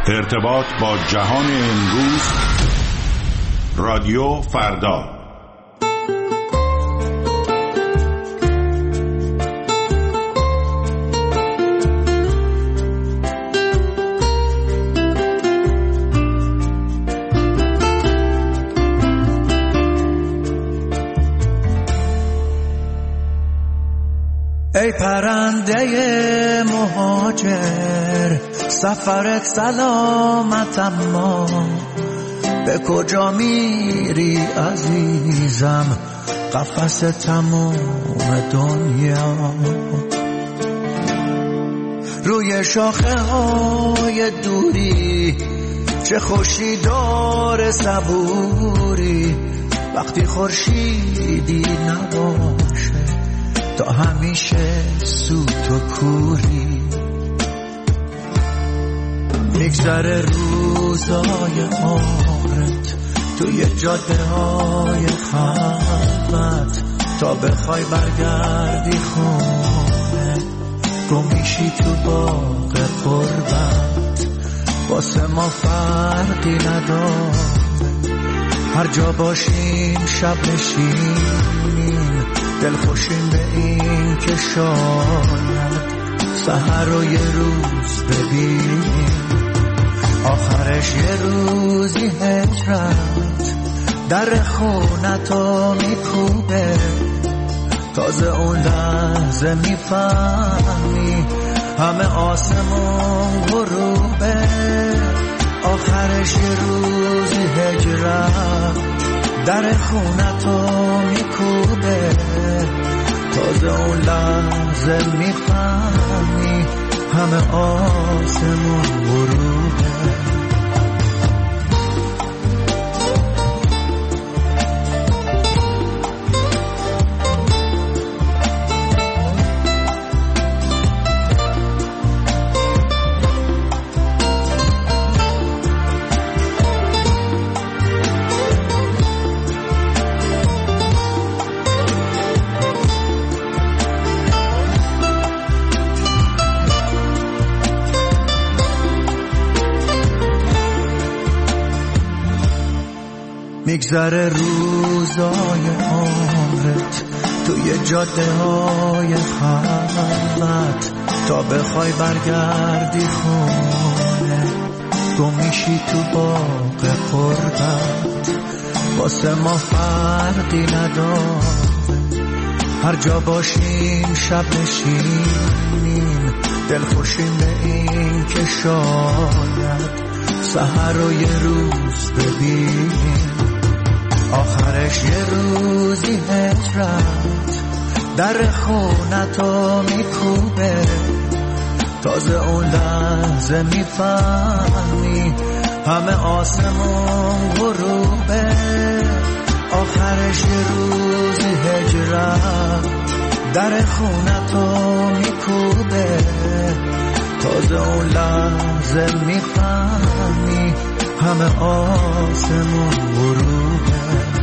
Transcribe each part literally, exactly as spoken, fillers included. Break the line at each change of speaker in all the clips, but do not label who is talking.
ارتباط با جهان امروز، رادیو فردا.
ای پرنده مهاجر، سفرت سلامت، اما به کجا میری عزیزم؟ قفس تموم دنیا. روی شاخه های دوری چه خوشی داره صبوری، وقتی خورشیدی نباشه تا همیشه سوت و کوری. میگذره روزای عمرت توی جاده های خلوت، تا بخوای برگردی خونه گم میشی تو باغ قربت. واسه ما فرقی نداره، هر جا باشیم شب نشینیم، دل خوشیم به این که شاید سحر رو یه روز ببینیم. آخرش یه روزی هجرت در خونتو میکوبه، تازه اون لحظه میفهمی همه آسمون غروبه. آخرش یه روزی هجرت در خونتو میکوبه، تازه اون لحظه میفهمی همه آسمون غروبه. میگذره روزای عمرت توی جاده های خلوت، تا بخوای برگردی خونه گم میشی تو باغ قربت. واسه ما فرقی نداره، هر جا باشیم شب نشینیم، دل خوشیم به این که شاید سحر رو یه روز ببینیم. آخرش یه روزی هجرت در خونتو میکوبه، تازه اون لحظه میفهمی همه آسمون غروبه. آخرش یه روزی هجرت در خونتو میکوبه، تازه اون لحظه میفهمی همه آسمون غروبه.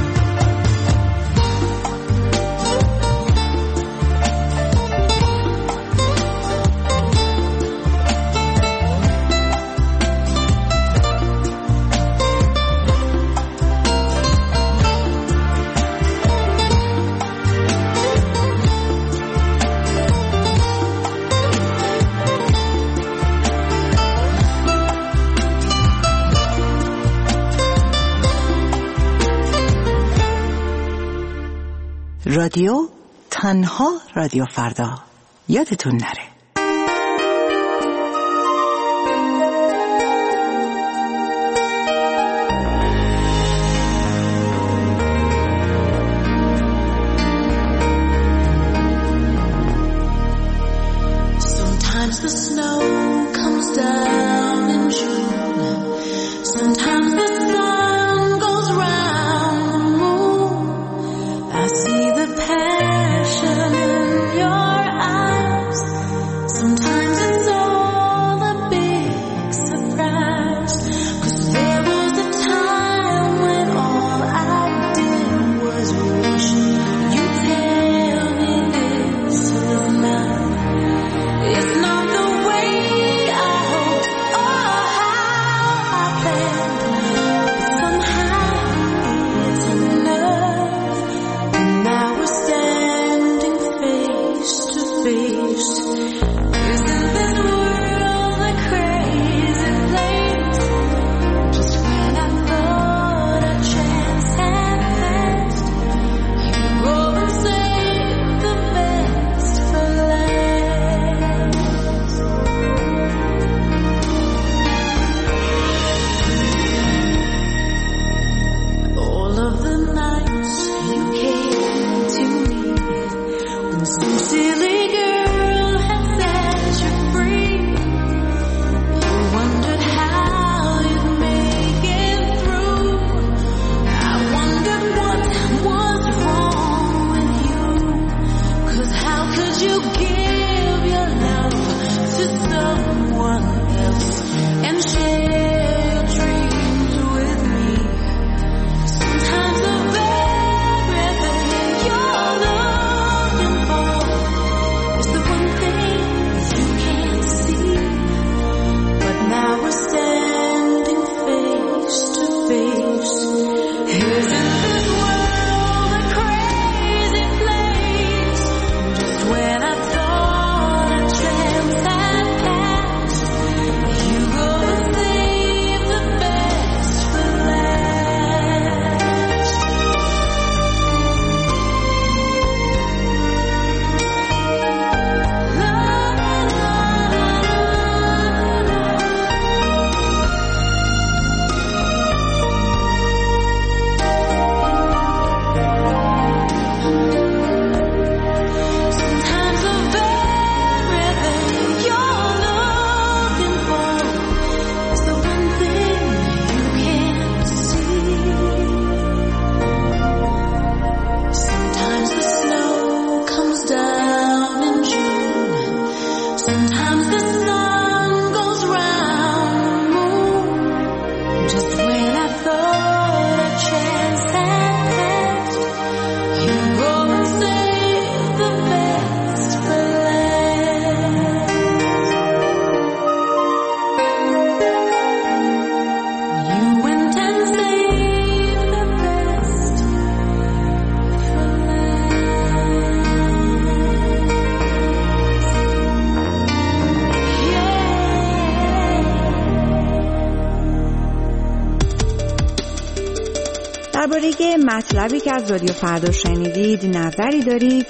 رادیو تنها رادیو فردا، یادتون نره.
Sometimes the snow comes down in June, sometimes the sun goes round the moon. I see the passion in your eyes,
درباره مطلبی که از رادیو فردا شنیدید نظری دارید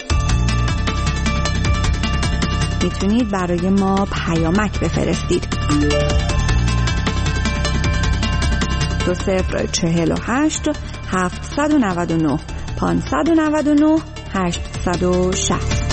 میتونید برای ما پیامک بفرستید. دو صفر چهل و هشت هفتصد و نود و نه پانصد و نود و نه هشتصد و شصت.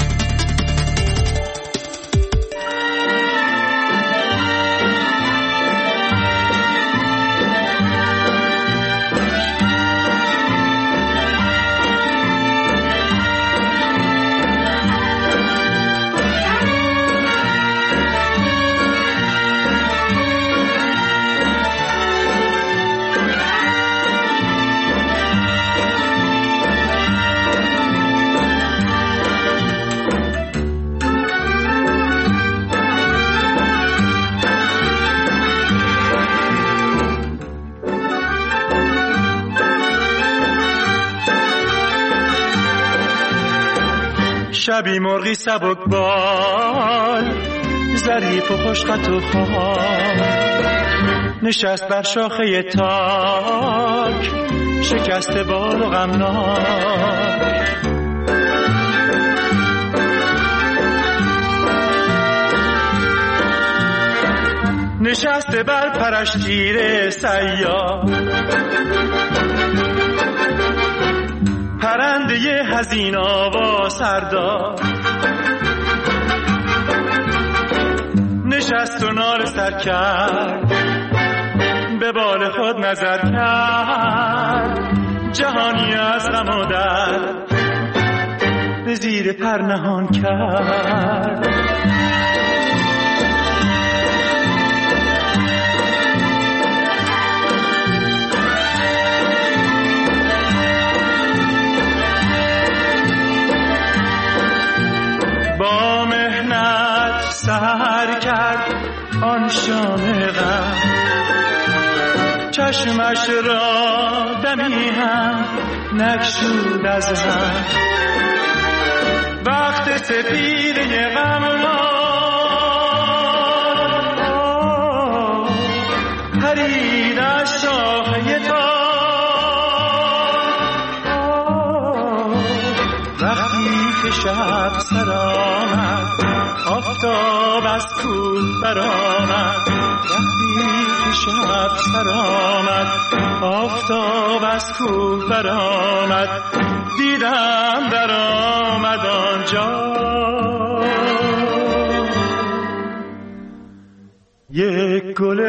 شبی مرغی سبک بال ظریف و خوشخط و خال نشست بر شاخه تاک شکست بال و غمناک. نشسته بر پرش تیر سیاه پرنده ی حزین آوا سردار نشست و نال سر کرد به بال خود نظر کرد جهانی از غم و درد به زیر پر نهان کرد. سحر کرد آن شام غم چشمش را دمی هم نگشود از هم وقت سپیده غم را پرید از شاخه تا وقتی که شب سر آمد آفتاب از کوه برآمد وقتی که شب سر آمد آفتاب از کوه برآمد دیدم در آمد آنجا یک گل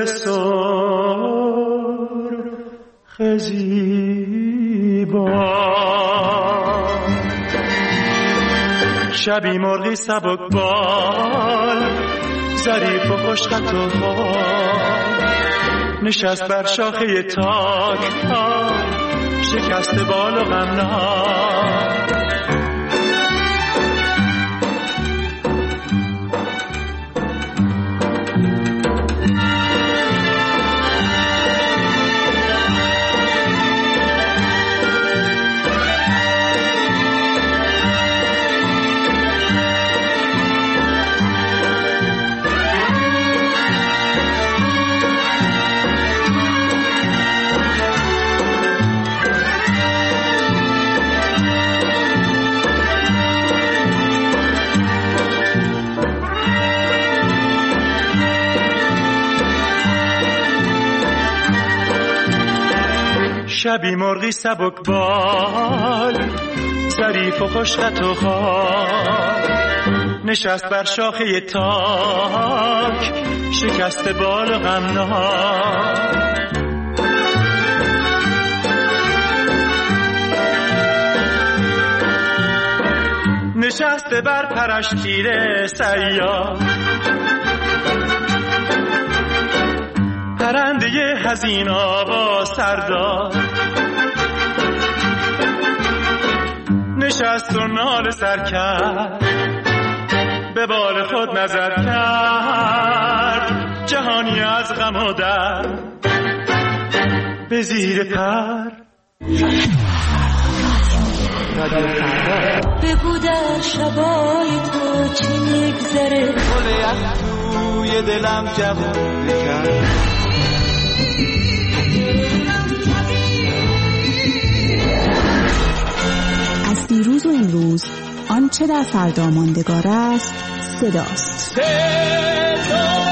سرخ زیبا. شبی مرغی سبک بال ظریف و خوشخط و خال نشست بر شاخه تاک شکست بال و غمناک. شبی مرغی سبک بال ظریف و خوشخط و خال نشست بر شاخه تاک شکست بال و غمناک. نشسته بر پرش تیر سیاه پرنده ی حزین آوا سردار نشست و نال سر کرد به بال خود نظر کرد جهانی از غم و درد به زیر پر.
بگو در شبای تو چی میگذره
گل یخ توی دلم جوون بکن
امروز آنچه در فردا ماندگار است صداست. صدا.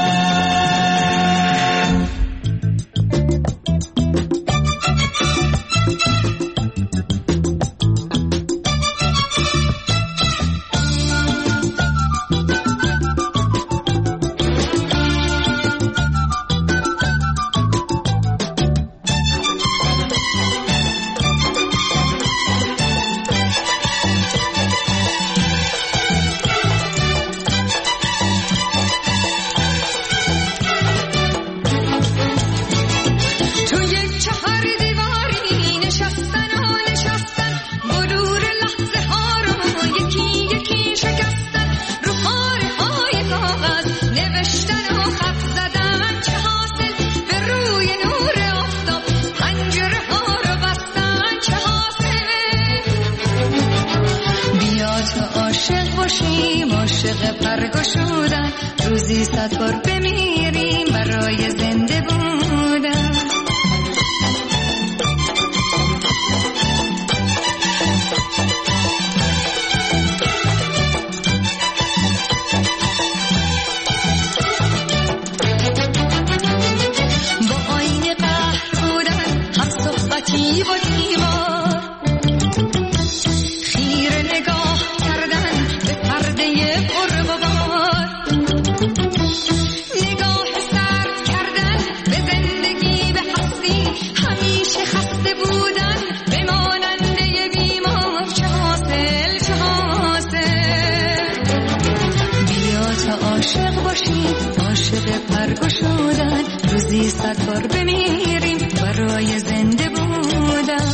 عاشق پرگشودن روزی صد بار بمیریم برای زنده بودن. با آینه قهر بودن هم صحبتی و دیوار، خیره نگاه کردن به پرده قرب و بار، نگاه سرد کردن به زندگی به هستی، همیشه خسته بودن به ماننده بیمار. چه حاصل چه حاصل، بیا تا عاشق باشیم، عاشق پرگشودن روزی صد بار بمیریم برای زنده بودن.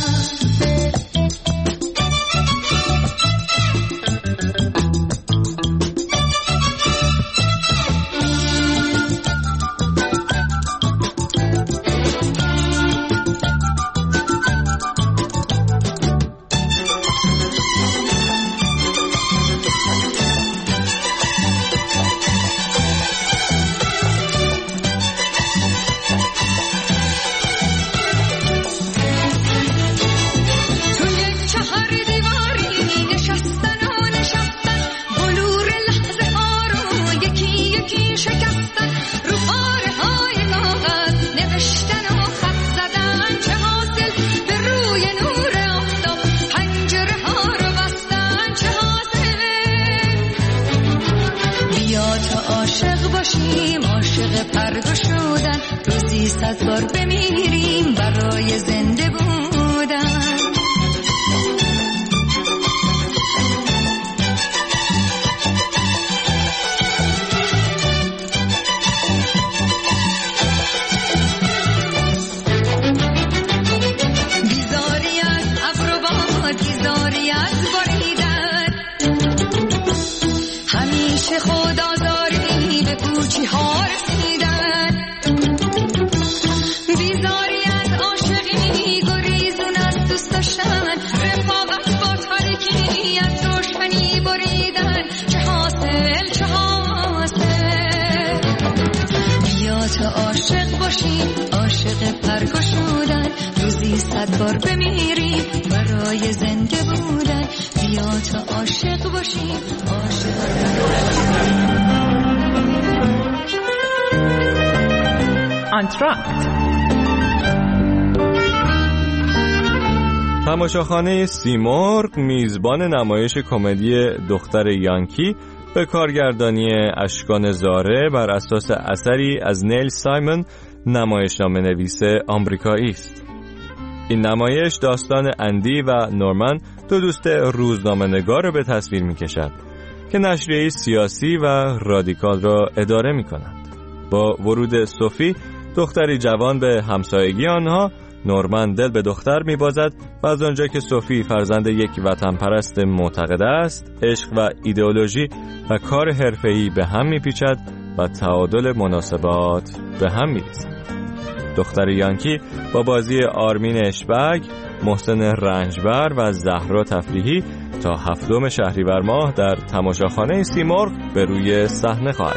عاشق پرگشودن روزی صد بار بمیریم برای زنده بودن. بیزاری از ابر و باد، بیزاری از بریدن، همیشه خود آزاری به پوچی ها رسیدن. بیزاری از عاشقی، گریزون از دوست داشتن، رفاقت با تاریکی از روشنی بریدن. چه حاصل چه حاصل، بیا تا عاشق باشیم، عاشق پرگشودن روزی صد بار بمیریم برای زنده بودن. بیا تا عاشق باشیم، عاشق
آنتراکت.
تماشاخانه سیمرغ میزبان نمایش کمدی دختر یانکی به کارگردانی اشکان زاره بر اساس اثری از نیل سایمون، نمایشنامه نویس آمریکایی است. این نمایش داستان اندی و نورمن، دو دوست روزنامه‌نگار را به تصویر می‌کشد که نشریه سیاسی و رادیکال را اداره می‌کنند. با ورود صوفی، دختری جوان به همسایگی آنها، نورمن دل به دختر می‌بازد و از آنجا که صوفی فرزند یک وطن پرست معتقد است، عشق و ایدئولوژی و کار حرفه‌ای به هم می‌پیچد و تعادل مناسبات به هم می‌ریزد. دختر یانکی با بازی آرمین اشبگ، محسن رنجبر و زهرا تفریحی تا هفتم شهریور ماه در تماشاخانه سیمرغ به روی صحنه خواهد.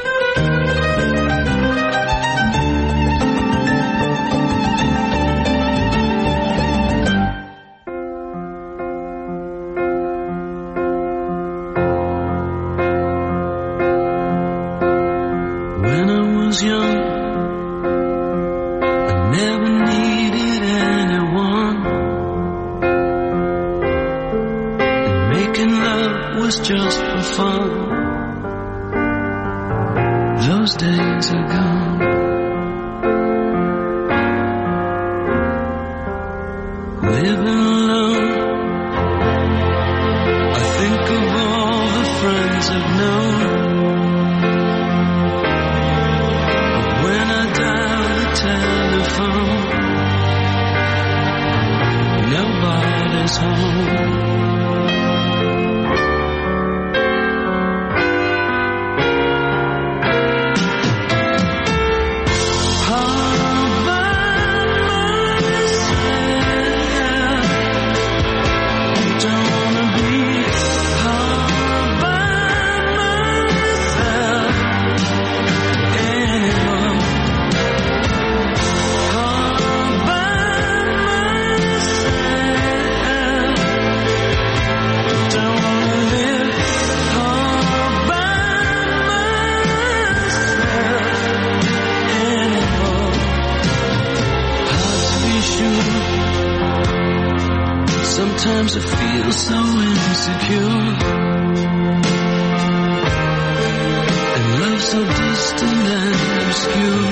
Sometimes I feel so insecure, and love so distant and obscure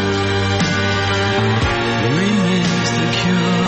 remains the cure.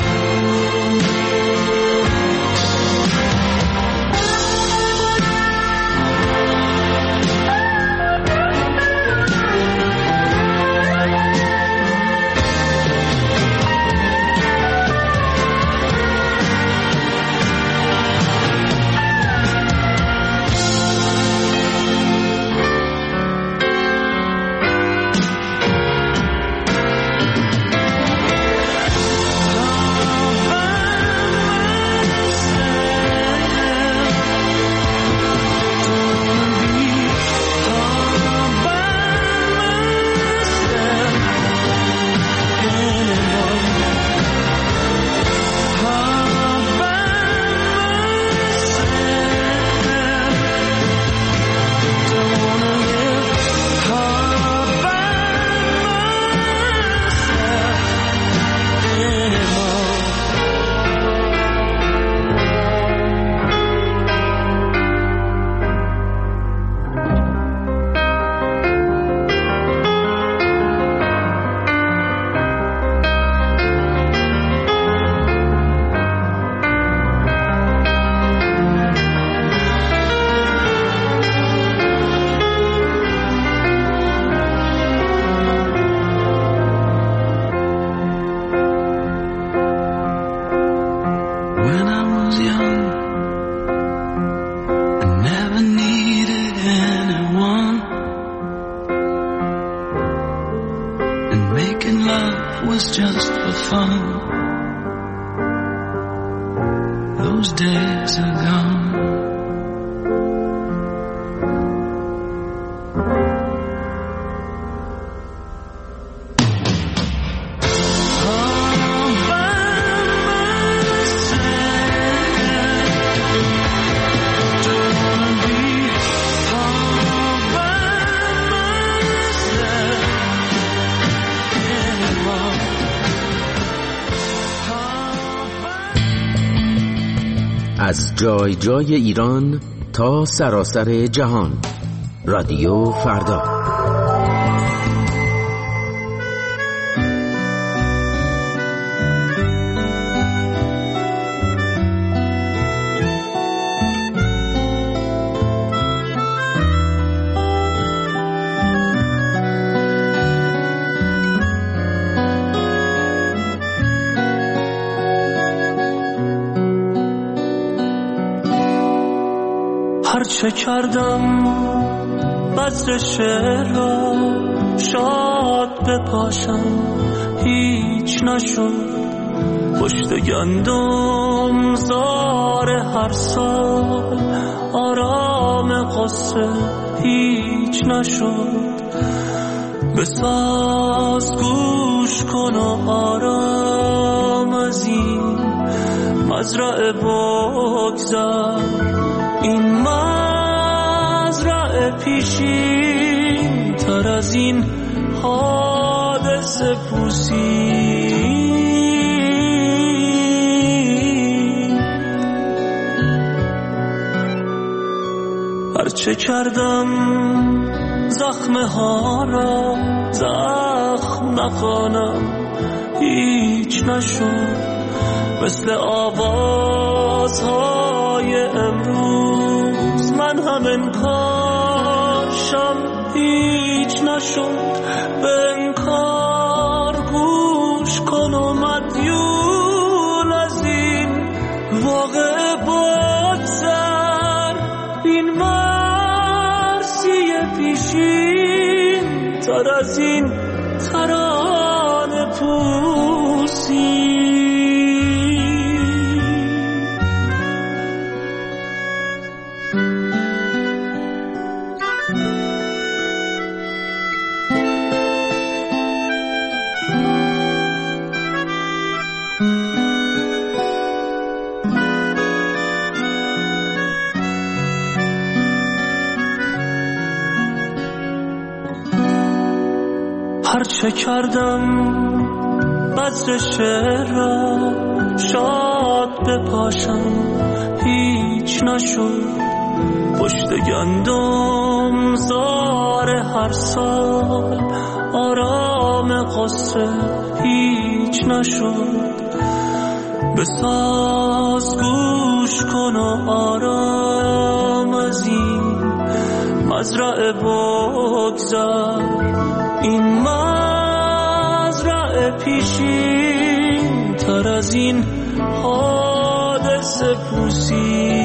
Was just for fun. Those days are gone.
از جای جای ایران تا سراسر جهان، رادیو فردا.
هرچه کردم بذر شعر را شاد بپاشم هیچ نشد، پشت گندم زار هر سال آرام قصه هیچ نشد. بساز گوش کن و آرام از این مزرعه بگذر، این مزرعه پیشین تر از این حادثه پوسی. هرچه کردم زخمه ها را زخم نخوانم هیچ نشد، مثل آوازهای امروز من هم انکارشم هیچ نشد. به انکار گوش کن و مدیون از این واقع تر از این ترانه پوسی. هرچه کردم بذر شعر را شاد بپاشم هیچ نشد. پشت گندم زار هر سال آرام قصه هیچ نشد. به ساز گوش کن و آرام از این مزرعه بگذر. این مزرعه پیشین تر از این حادثه پوسی.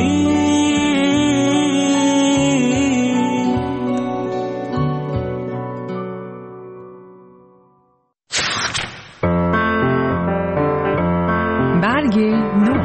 برگ نو.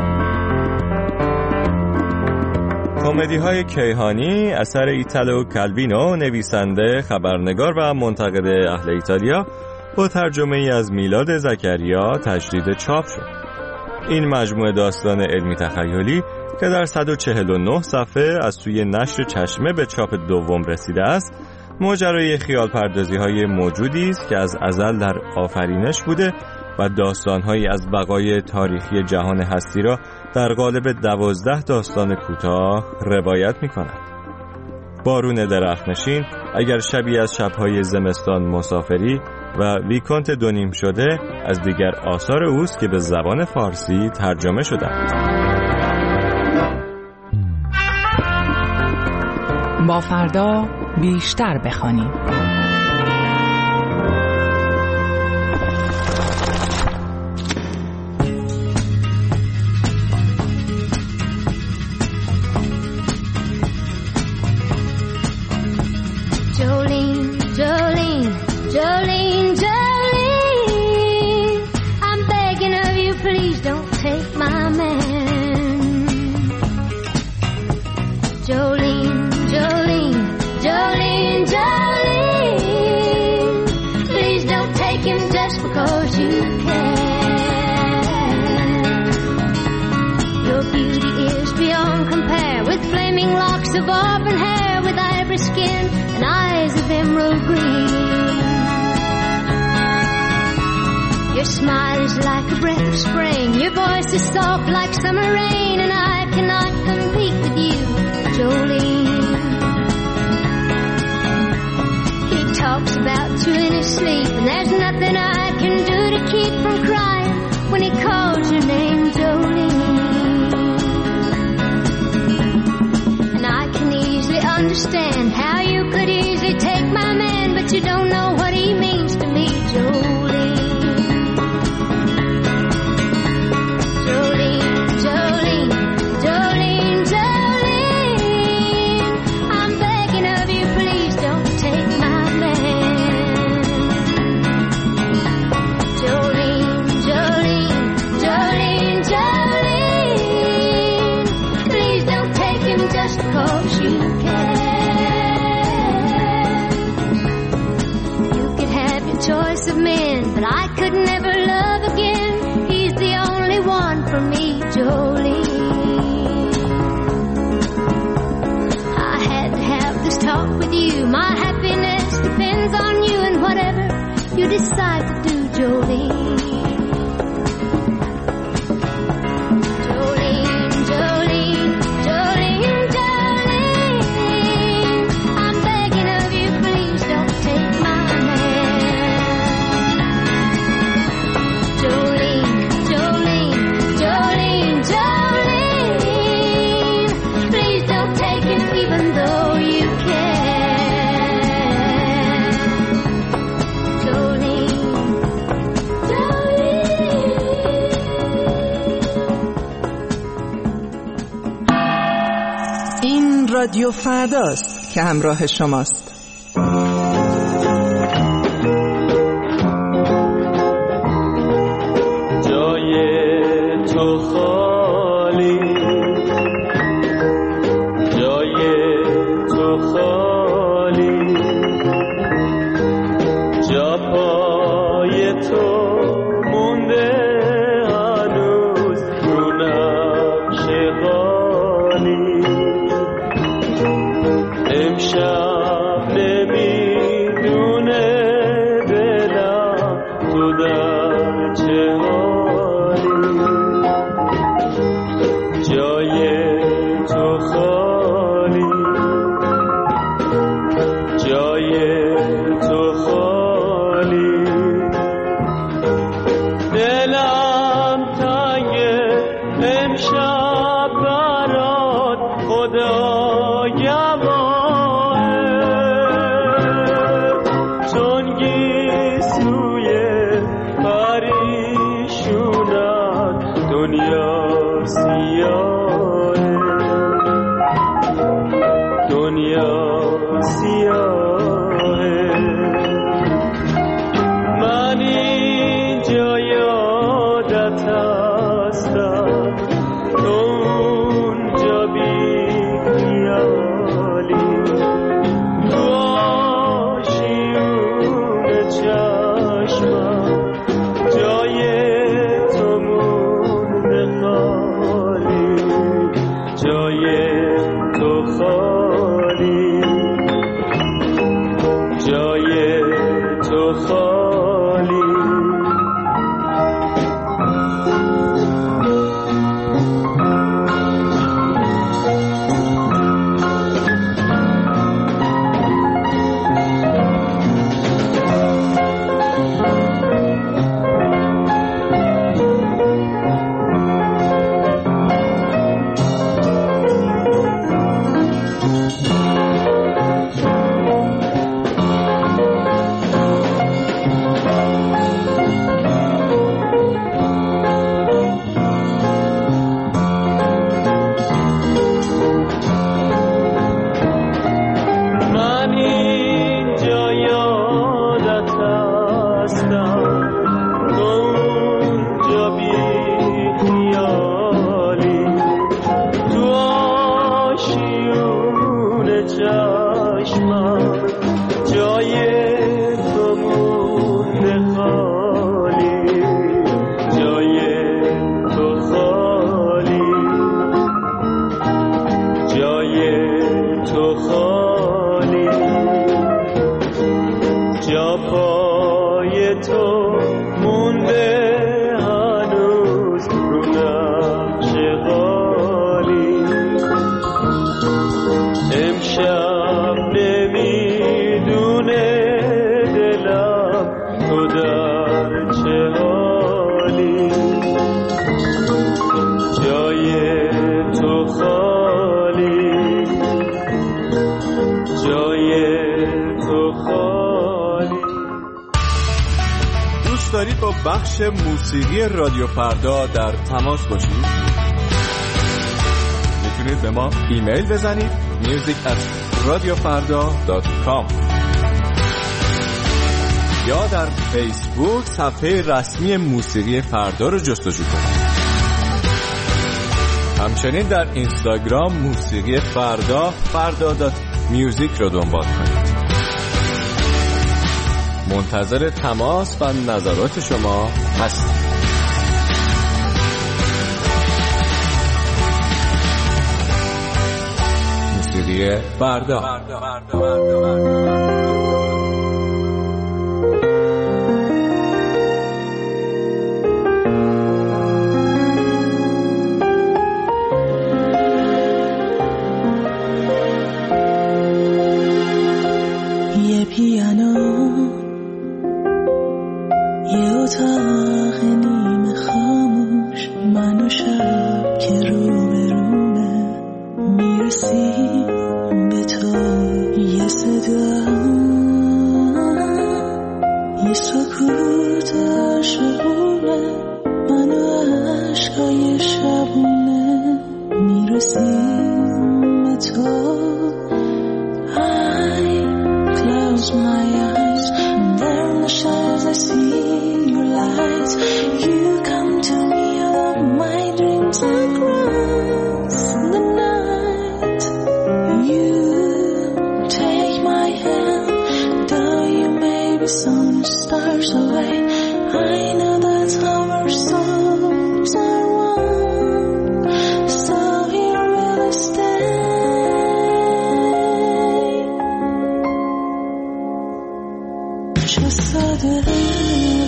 کمدی های کیهانی اثر ایتالو کالوینو، نویسنده، خبرنگار و منتقد اهل ایتالیا، با ترجمه ای از میلاد زکریا تجدید چاپ شد. این مجموعه داستان علمی تخیلی که در صد و چهل و نه صفحه از سوی نشر چشمه به چاپ دوم رسیده است، ماجرای خیال پردازی های موجودی است که از ازل در آفرینش بوده و داستان‌هایی از بقای تاریخی جهان هستی را در قالب دوازده داستان کوتاه روایت می‌کند. بارون درخت‌نشین، اگر شبی از شب‌های زمستان مسافری و ویکانت دونیم شده از دیگر آثار اوست که به زبان فارسی ترجمه شده‌اند.
با فردا بیشتر بخوانیم.
Jolene, Jolene, I'm begging of you, please don't take my man. Jolene, Jolene, Jolene, Jolene, please don't take him just because you can. Your beauty is beyond compare, with flaming locks of auburn hair, with ivory skin and eyes of emerald green. Your smile is like a breath of spring, your voice is soft like summer rain, and I cannot compete with you, Jolene. He talks about you in his sleep, and there's nothing I can do to keep from crying when he calls your name, Jolene. And I can easily understand how you could easily take my man, but you don't know what he means to me, Jolene. Decide to do, Jolene. Jolene, Jolene, Jolene, Jolene, I'm begging of you, please don't take my man. Jolene, Jolene, Jolene, Jolene, please don't take him even though you can.
رادیو فرداست که همراه شماست.
در چه حالی جای تو خالی جای تو خالی دلم تنگه امشب برات خدا گواهه چون گیسوی پریشونم دنیا سیاهه دنیا سیاهه من اینجا یادت هستم تو اونجا بی خیالی تو آشیون چشمم جای تو مونده خالی جای تو خالی جای تو خالی من اینجا یادت هستم تو اونجا بی خیالی تو آشیون چشمم جای تو مونده خالی جای تو خالی جای تو خالی جا پای تو مونده هنوز رو نقش قالی امشب نمیدونه دلم تو در چه حالی جای تو خالی جای تو خالی.
دوست دارید با بخش موسیقی رادیو فردا در تماس باشید؟ میتونید به ما ایمیل بزنید music at radiofarda dot com یا در فیسبوک صفحه رسمی موسیقی فردا رو جستجو کنید. همچنین در اینستاگرام موسیقی فردا فردا دات میوزیک رو دنبال کنید. منتظر تماس و نظرات شما هستیم. موسیقی فردا.
یه پیانو، یه اتاق نیمه خاموش، من و شب که رو به رومه میرسیم به تو. یه صدا، یه سکوت عاشقونه، من و عشقای شبونه میرسیم به تو. Close my eyes, and there in the shadows I see your light. You come to me out of my dreams across the night. You take my hand, though you may be some stars away. I know that's how our souls are one, so here we'll stay. Just so that I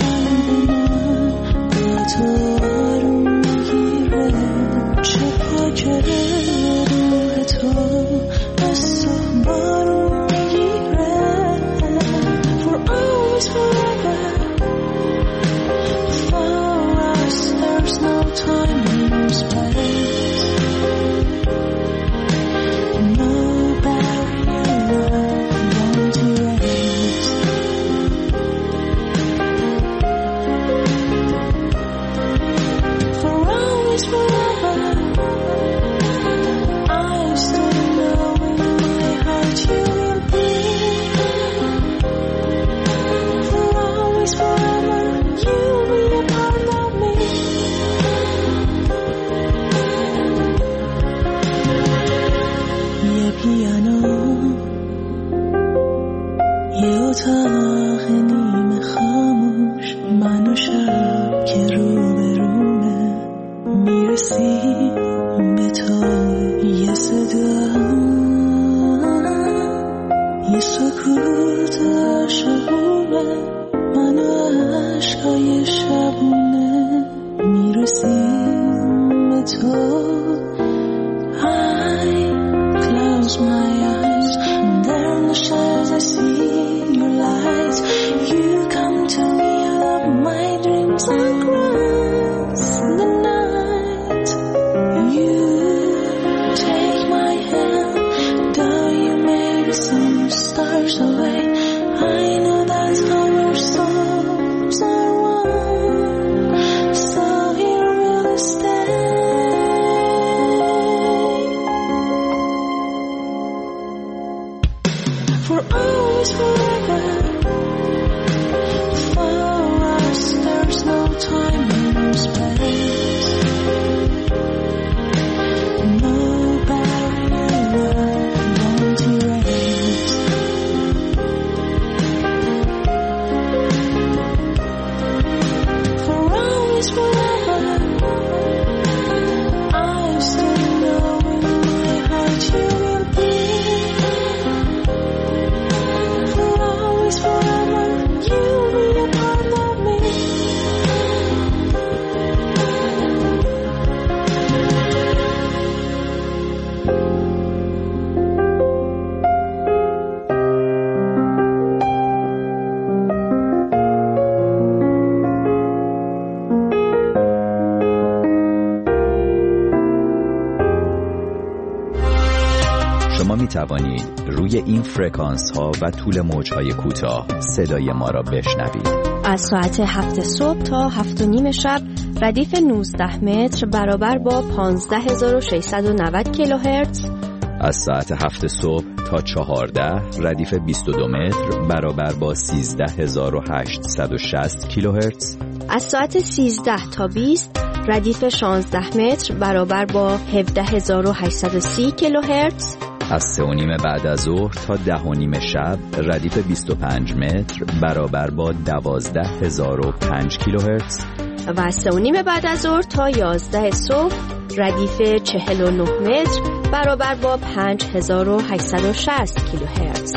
توانید روی این فرکانس ها و طول موج های کوتاه صدای ما را بشنوید.
از ساعت هفت صبح تا هفت و نیم شب ردیف نوزده متر برابر با پانزده هزار و ششصد و نود کیلوهرتز.
از ساعت هفت صبح تا چهارده ردیف بیست و دو متر برابر با سیزده هزار و هشتصد و شصت کیلوهرتز.
از ساعت سیزده تا بیست ردیف شانزده متر برابر با هفده هزار و هشتصد و سی کیلوهرتز.
از سه و نیم بعد از ظهر تا ده و نیم شب ردیف بیست و پنج متر برابر با دوازده هزار و پنج کیلوهرتز.
و از سه و نیم بعد از ظهر تا یازده صبح ردیف چهل و نه متر برابر با پنج هزار و هشتصد و شصت کیلوهرتز.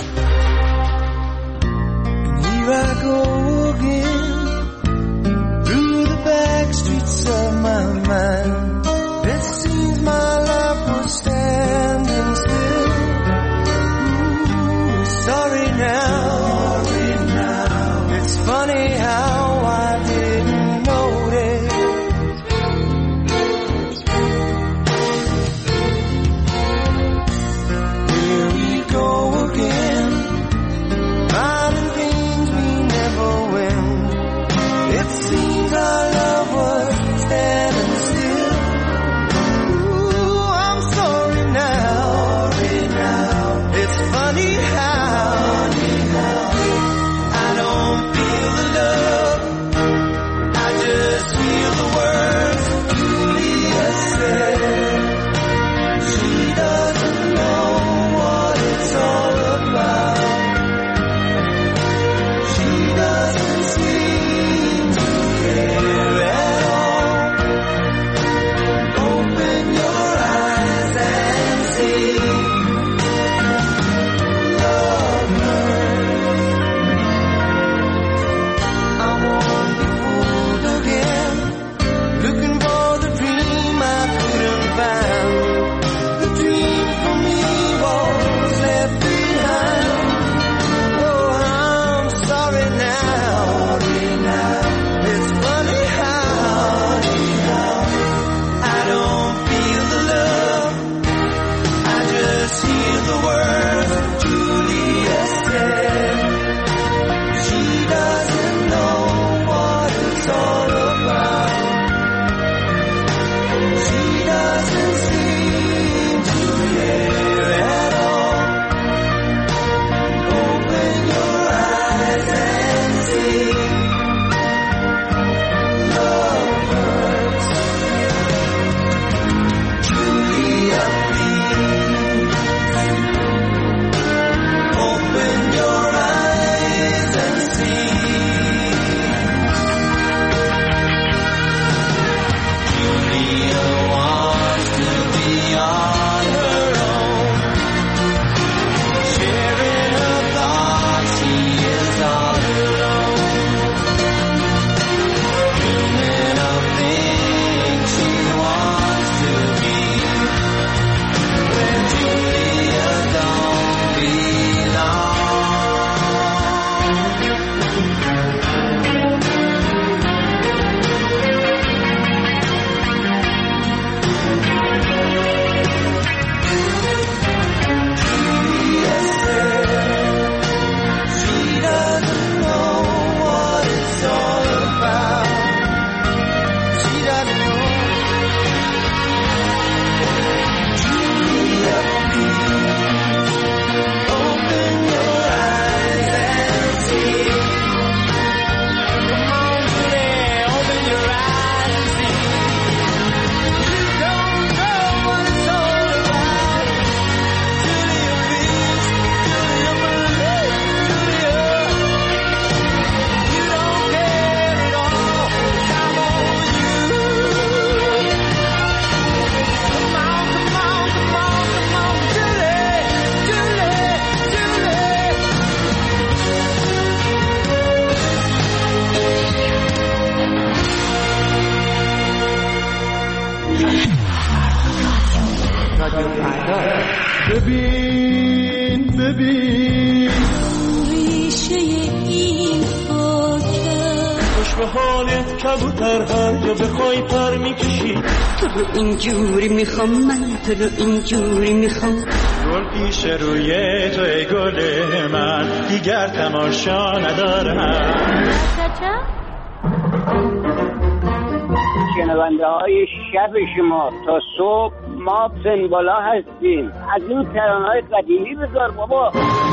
Here I go again through the back streets of my mind. It seems my life was standing still. Ooh, sorry now. Sorry now. It's funny how I didn't notice. Here we go again, finding things we never
ببین ببین
ریشه این خاکه
خوش به حالت کبوتر هر یا بخوای پر میکشی
تو رو اینجوری میخوام من تو رو اینجوری میخوام
گل پیش روی تو ای گل من دیگر تماشا ندارم
شنونده های شب شما تا صبح ما پنبالا هستیم از این ترانه های قدیمی بذار بابا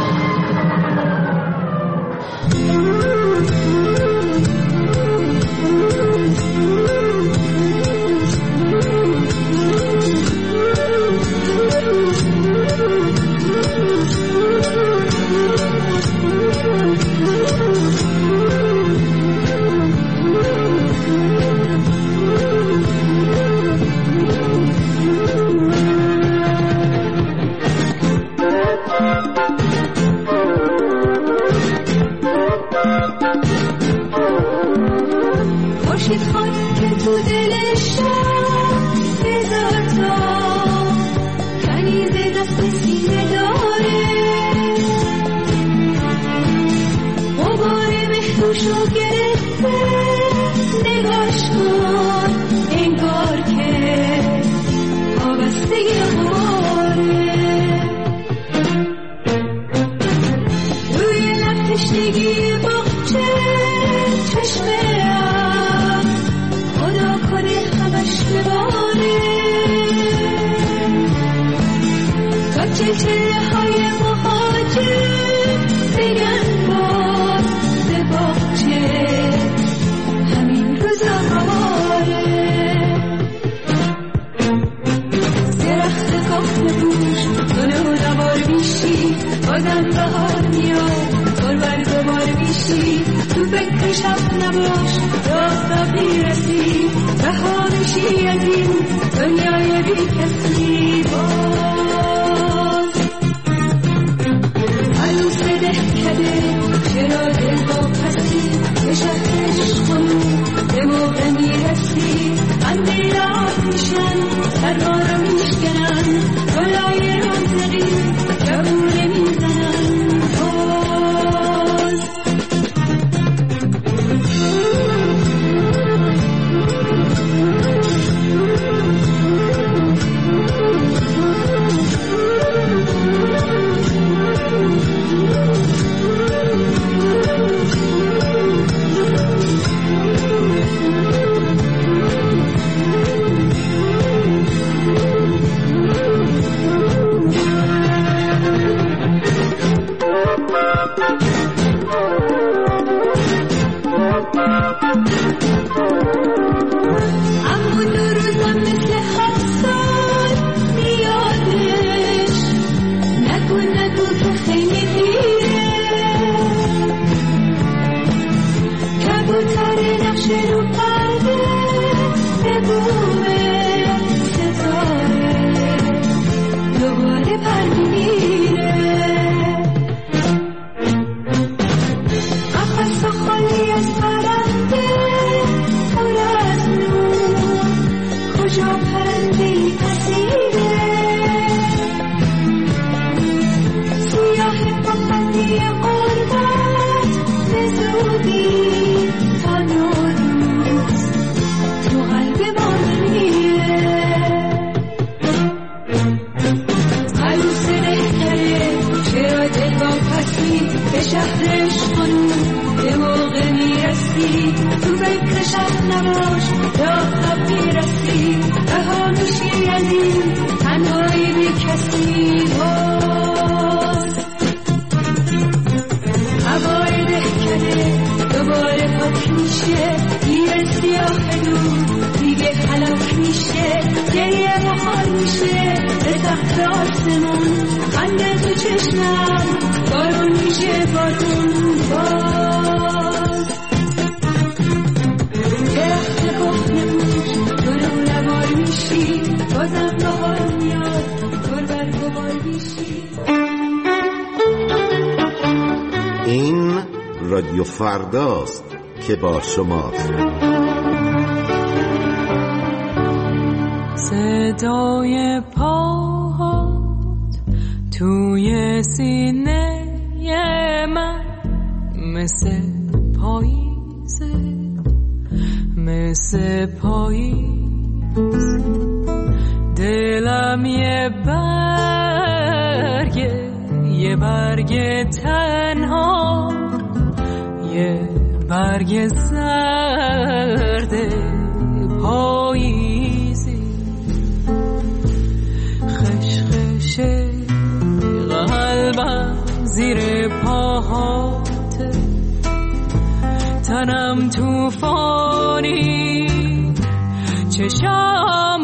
این رادیو فرداست که با شماست.
صدای پاهات
توی سینه من مثل پاییزه، مثل پاییز. دلم یه برگه، یه برگ تنها، یه برگ زرد پاییزی. خشخشه قلبم زیر پاهاته، تنم توفانی، چشام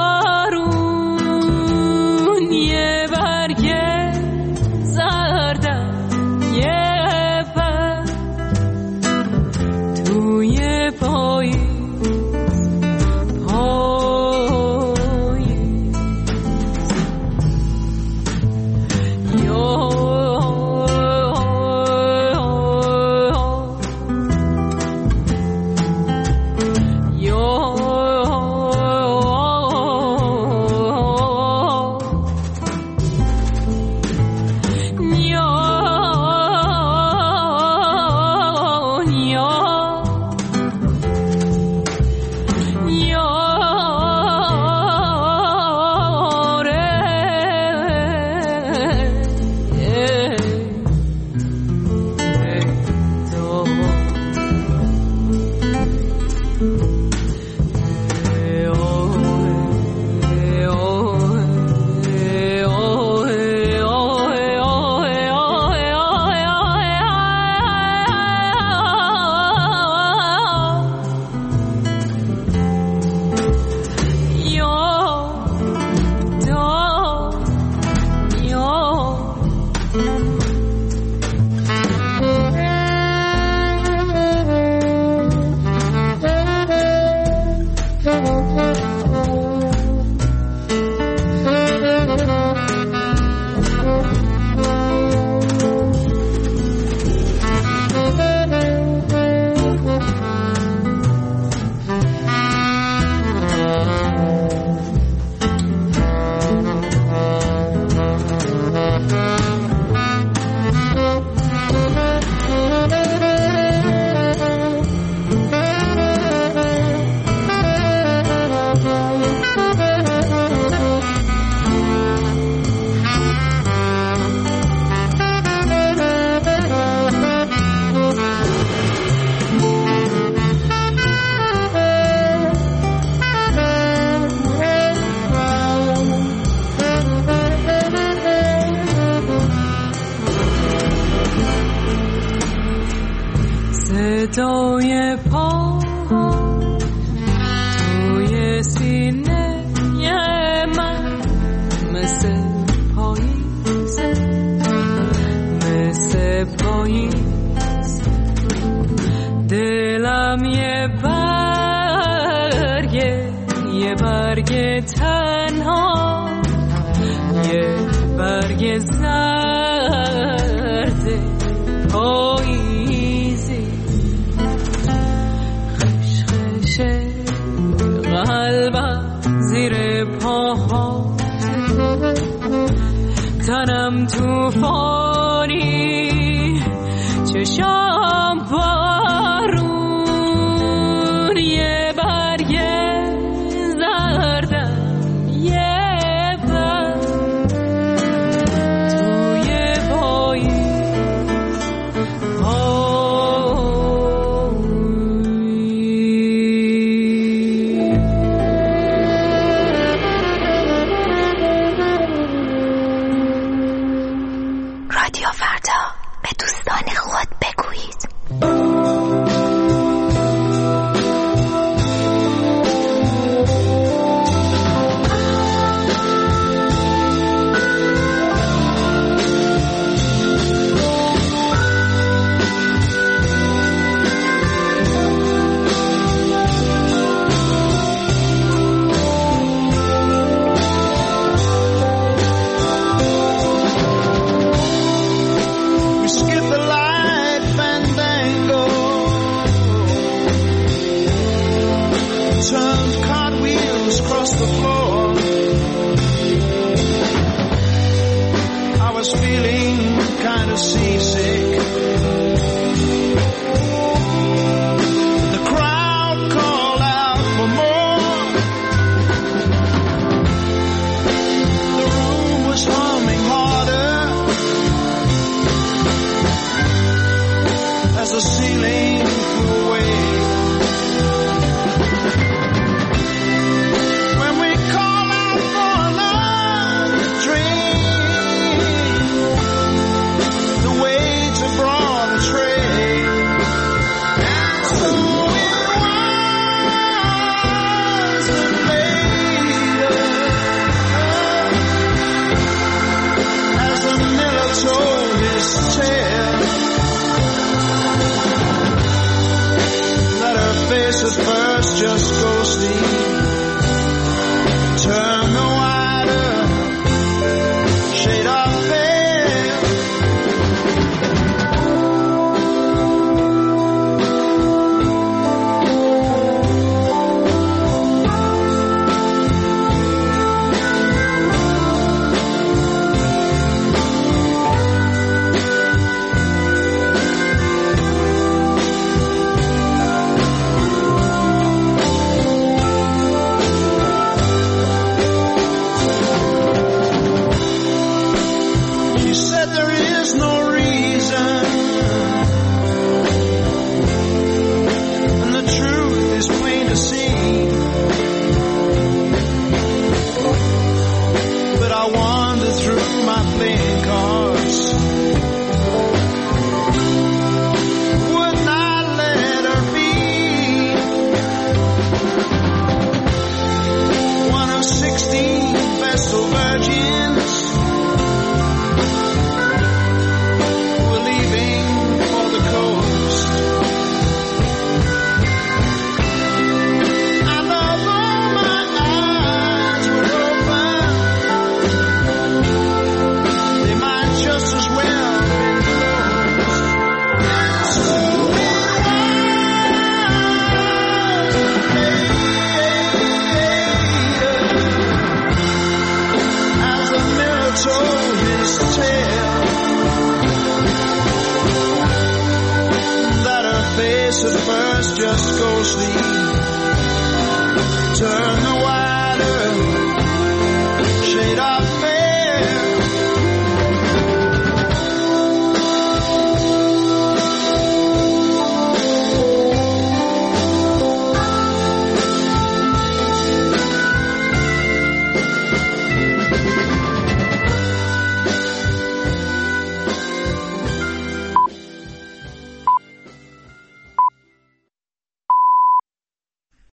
بارون. یه برگ زردم، یه پر توی پاییز. صدای پا توی سینه من مثل پاییز، مثل پاییز. دلم یه برگه، یه برگ تنها، یه برگ زرد پاییزی. خشخشه قلبم زیر پاها، تنم توفانی، چشام بارون. یه برگ زردم، یه پر توی پاییز.
رادیو فردا، به دوستان خود بگویید.
Across the floor, I just ghostly